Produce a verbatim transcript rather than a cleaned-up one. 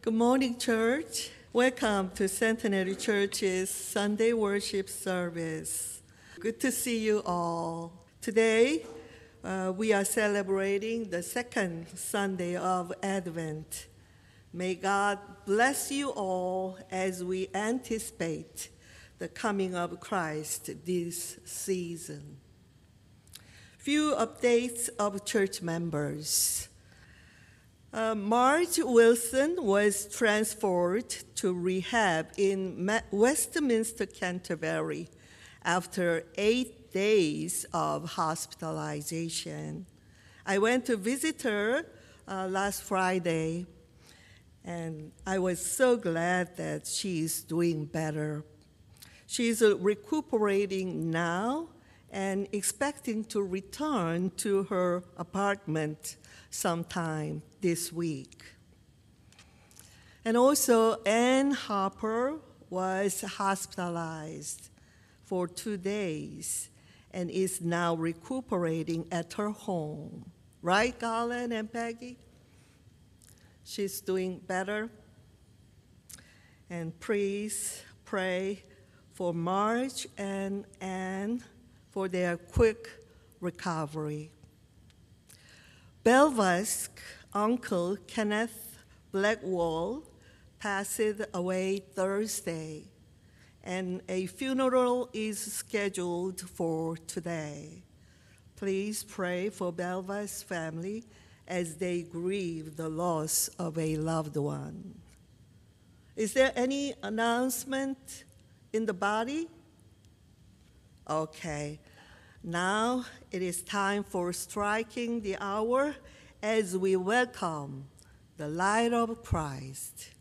Good morning, church. Welcome to Centenary Church's Sunday worship service. Good to see you all. Today, uh, we are celebrating the second Sunday of Advent. May God bless you all as we anticipate the coming of Christ this season. Few updates of church members. Uh, Marge Wilson was transferred to rehab in Ma- Westminster, Canterbury after eight days of hospitalization. I went to visit her uh, last Friday, and I was so glad that she's doing better. She's uh, recuperating now and expecting to return to her apartment sometime this week. And also, Ann Harper was hospitalized for two days and is now recuperating at her home. Right, Garland and Peggy? She's doing better. And please pray for Marge and Ann for their quick recovery. Belva's uncle, Kenneth Blackwell, passed away Thursday, and a funeral is scheduled for today. Please pray for Belva's family as they grieve the loss of a loved one. Is there any announcement in the body? Okay. Now it is time for striking the hour as we welcome the light of Christ.